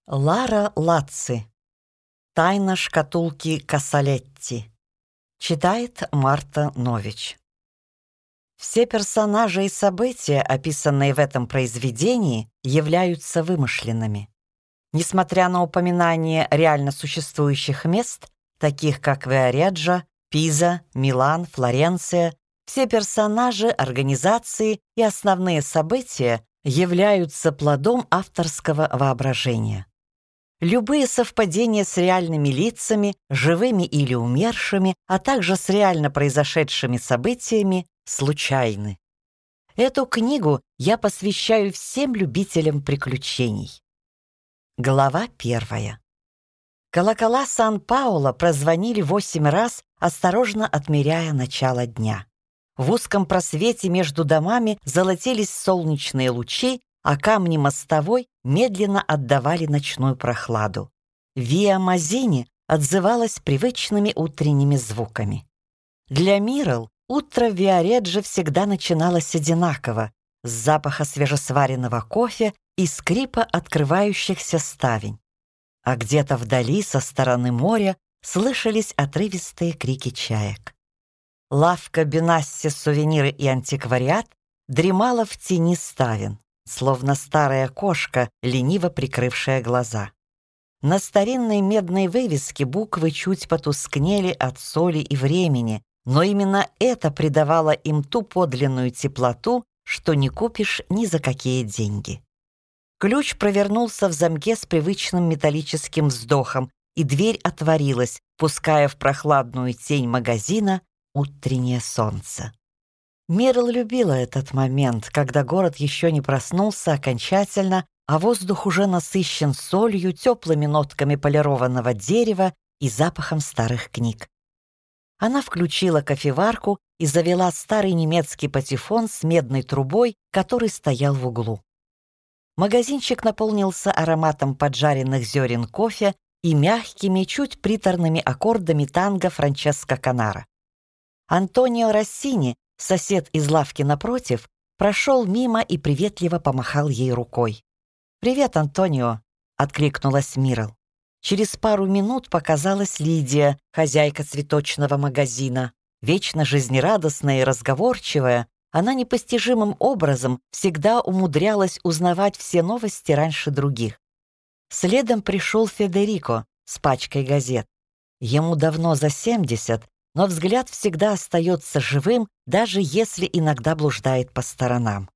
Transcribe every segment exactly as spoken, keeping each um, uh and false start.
Лара Лацци. Тайна шкатулки Кассалетти. Читает Марта Нович. Все персонажи и события, описанные в этом произведении, являются вымышленными. Несмотря на упоминание реально существующих мест, таких как Виареджо, Пиза, Милан, Флоренция, все персонажи, организации и основные события являются плодом авторского воображения. Любые совпадения с реальными лицами, живыми или умершими, а также с реально произошедшими событиями, случайны. Эту книгу я посвящаю всем любителям приключений. Глава первая. Колокола Сан-Пауло прозвонили восемь раз, осторожно отмеряя начало дня. В узком просвете между домами золотились солнечные лучи, а камни мостовой медленно отдавали ночную прохладу. Виа Мазини отзывалась привычными утренними звуками. Для Мирл утро в Виареджо всегда начиналось одинаково, с запаха свежесваренного кофе и скрипа открывающихся ставень. А где-то вдали, со стороны моря, слышались отрывистые крики чаек. Лавка Бенасси «Сувениры и антиквариат» дремала в тени ставен, словно старая кошка, лениво прикрывшая глаза. На старинной медной вывеске буквы чуть потускнели от соли и времени, но именно это придавало им ту подлинную теплоту, что не купишь ни за какие деньги. Ключ провернулся в замке с привычным металлическим вздохом, и дверь отворилась, пуская в прохладную тень магазина утреннее солнце. Мирл любила этот момент, когда город еще не проснулся окончательно, а воздух уже насыщен солью, теплыми нотками полированного дерева и запахом старых книг. Она включила кофеварку и завела старый немецкий патефон с медной трубой, который стоял в углу. Магазинчик наполнился ароматом поджаренных зерен кофе и мягкими, чуть приторными аккордами танго Франческо Канара. Антонио Россини, сосед из лавки напротив, прошел мимо и приветливо помахал ей рукой. «Привет, Антонио!» — откликнулась Мирл. Через пару минут показалась Лидия, хозяйка цветочного магазина. Вечно жизнерадостная и разговорчивая, она непостижимым образом всегда умудрялась узнавать все новости раньше других. Следом пришел Федерико с пачкой газет. Ему давно за семьдесят, но взгляд всегда остается живым, даже если иногда блуждает по сторонам.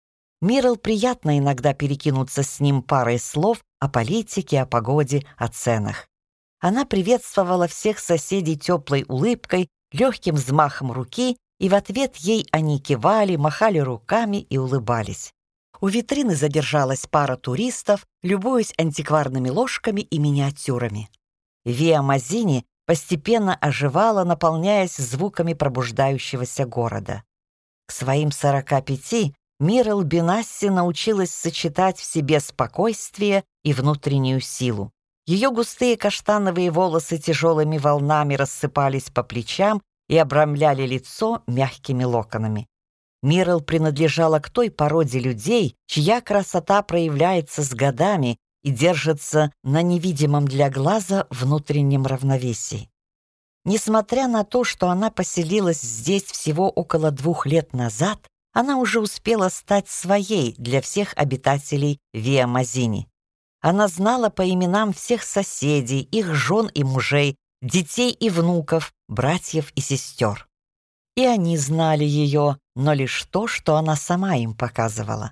Мирл приятно иногда перекинуться с ним парой слов о политике, о погоде, о ценах. Она приветствовала всех соседей теплой улыбкой, легким взмахом руки, и в ответ ей они кивали, махали руками и улыбались. У витрины задержалась пара туристов, любуясь антикварными ложками и миниатюрами. Виа Мазини постепенно оживала, наполняясь звуками пробуждающегося города. К своим сорока пяти Мирл Бенасси научилась сочетать в себе спокойствие и внутреннюю силу. Ее густые каштановые волосы тяжелыми волнами рассыпались по плечам и обрамляли лицо мягкими локонами. Мирл принадлежала к той породе людей, чья красота проявляется с годами и держится на невидимом для глаза внутреннем равновесии. Несмотря на то, что она поселилась здесь всего около двух лет назад, она уже успела стать своей для всех обитателей Виа Мазини. Она знала по именам всех соседей, их жен и мужей, детей и внуков, братьев и сестер. И они знали ее, но лишь то, что она сама им показывала.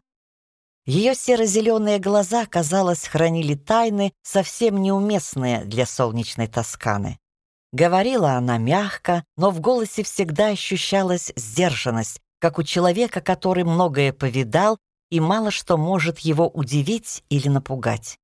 Ее серо-зеленые глаза, казалось, хранили тайны, совсем неуместные для солнечной Тосканы. Говорила она мягко, но в голосе всегда ощущалась сдержанность, как у человека, который многое повидал и мало что может его удивить или напугать.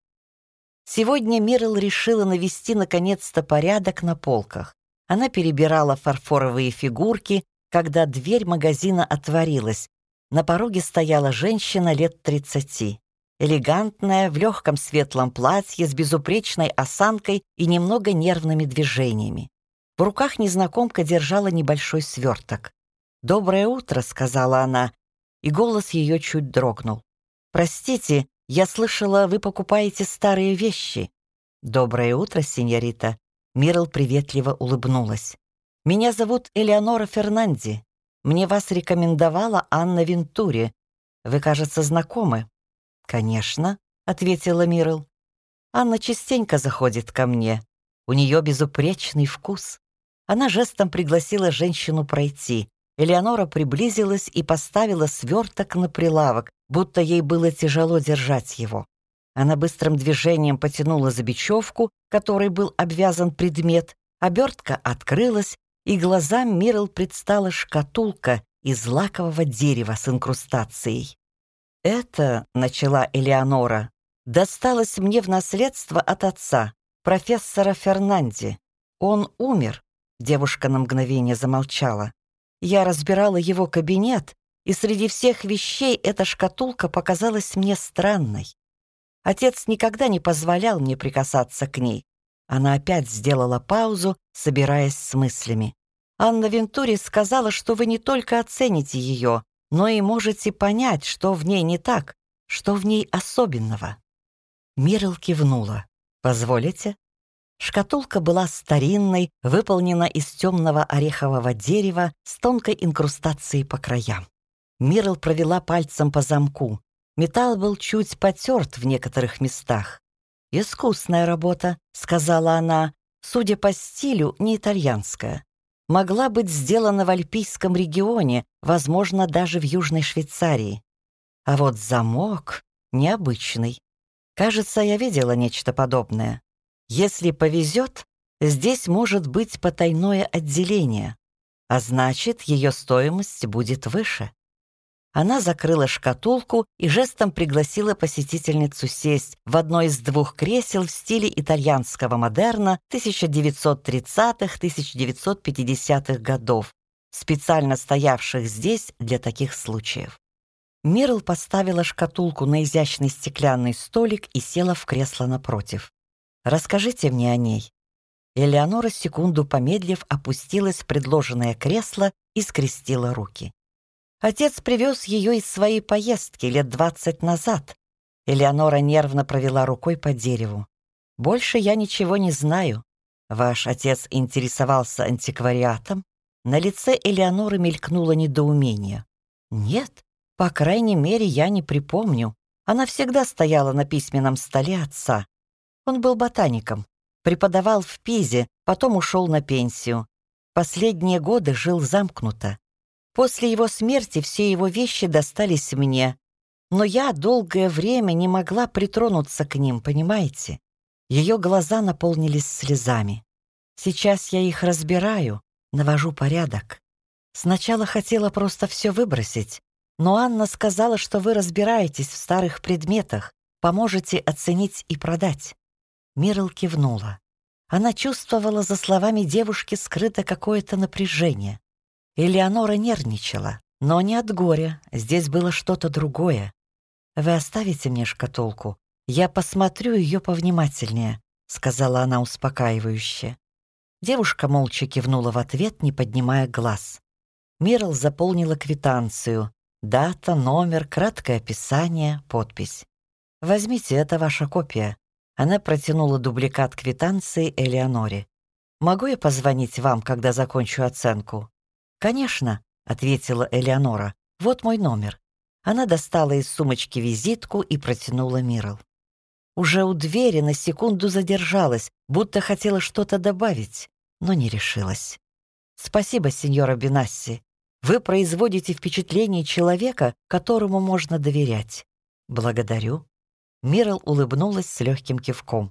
Сегодня Мирл решила навести наконец-то порядок на полках. Она перебирала фарфоровые фигурки, когда дверь магазина отворилась. На пороге стояла женщина лет тридцати. Элегантная, в легком светлом платье, с безупречной осанкой и немного нервными движениями. В руках незнакомка держала небольшой сверток. «Доброе утро», — сказала она, и голос ее чуть дрогнул. «Простите, Я слышала, вы покупаете старые вещи». «Доброе утро, сеньорита». Мирл приветливо улыбнулась. «Меня зовут Элеонора Фернанди. Мне вас рекомендовала Анна Вентури. Вы, кажется, знакомы». «Конечно», — ответила Мирл. «Анна частенько заходит ко мне. У нее безупречный вкус». Она жестом пригласила женщину пройти. Элеонора приблизилась и поставила сверток на прилавок, будто ей было тяжело держать его. Она быстрым движением потянула за бечевку, которой был обвязан предмет, обертка открылась, и глазам Мирл предстала шкатулка из лакового дерева с инкрустацией. «Это, — начала Элеонора, — досталось мне в наследство от отца, профессора Фернанди. Он умер», — девушка на мгновение замолчала. «Я разбирала его кабинет, и среди всех вещей эта шкатулка показалась мне странной. Отец никогда не позволял мне прикасаться к ней». Она опять сделала паузу, собираясь с мыслями. «Анна Вентури сказала, что вы не только оцените ее, но и можете понять, что в ней не так, что в ней особенного». Мирл кивнула. «Позволите?» Шкатулка была старинной, выполнена из темного орехового дерева с тонкой инкрустацией по краям. Мирл провела пальцем по замку. Металл был чуть потерт в некоторых местах. «Искусная работа», — сказала она, судя по стилю, не итальянская. Могла быть сделана в Альпийском регионе, возможно, даже в Южной Швейцарии. А вот замок необычный. Кажется, я видела нечто подобное. Если повезет, здесь может быть потайное отделение, а значит, ее стоимость будет выше. Она закрыла шкатулку и жестом пригласила посетительницу сесть в одно из двух кресел в стиле итальянского модерна тысяча девятьсот тридцатых — тысяча девятьсот пятидесятых годов, специально стоявших здесь для таких случаев. Мирл поставила шкатулку на изящный стеклянный столик и села в кресло напротив. «Расскажите мне о ней». Элеонора, секунду помедлив, опустилась в предложенное кресло и скрестила руки. «Отец привез ее из своей поездки лет двадцать назад». Элеонора нервно провела рукой по дереву. «Больше я ничего не знаю. Ваш отец интересовался антиквариатом?» На лице Элеоноры мелькнуло недоумение. «Нет, по крайней мере, я не припомню. Она всегда стояла на письменном столе отца. Он был ботаником, преподавал в Пизе, потом ушел на пенсию. Последние годы жил замкнуто. После его смерти все его вещи достались мне, но я долгое время не могла притронуться к ним, понимаете? Ее глаза наполнились слезами. Сейчас я их разбираю, навожу порядок. Сначала хотела просто все выбросить, но Анна сказала, что вы разбираетесь в старых предметах, поможете оценить и продать». Мирл кивнула. Она чувствовала за словами девушки скрыто какое-то напряжение. Элеонора нервничала, но не от горя, здесь было что-то другое. «Вы оставите мне шкатулку? Я посмотрю ее повнимательнее», — сказала она успокаивающе. Девушка молча кивнула в ответ, не поднимая глаз. Мирл заполнила квитанцию. Дата, номер, краткое описание, подпись. «Возьмите, это ваша копия». Она протянула дубликат квитанции Элеоноре. «Могу я позвонить вам, когда закончу оценку?» «Конечно», — ответила Элеонора. «Вот мой номер». Она достала из сумочки визитку и протянула Мирл. Уже у двери на секунду задержалась, будто хотела что-то добавить, но не решилась. «Спасибо, сеньора Бенасси. Вы производите впечатление человека, которому можно доверять». «Благодарю». Мирл улыбнулась с легким кивком.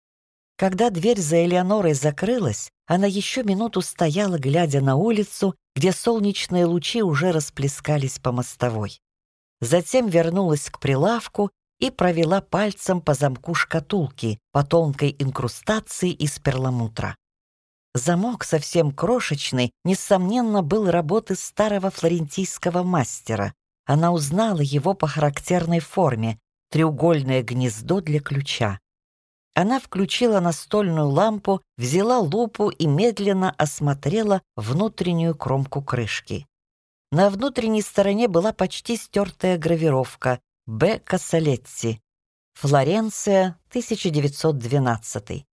Когда дверь за Элеонорой закрылась, она еще минуту стояла, глядя на улицу, где солнечные лучи уже расплескались по мостовой. Затем вернулась к прилавку и провела пальцем по замку шкатулки, по тонкой инкрустации из перламутра. Замок, совсем крошечный, несомненно, был работы старого флорентийского мастера. Она узнала его по характерной форме — треугольное гнездо для ключа. Она включила настольную лампу, взяла лупу и медленно осмотрела внутреннюю кромку крышки. На внутренней стороне была почти стертая гравировка «Б. Кассалетти». Флоренция, тысяча девятьсот двенадцатый.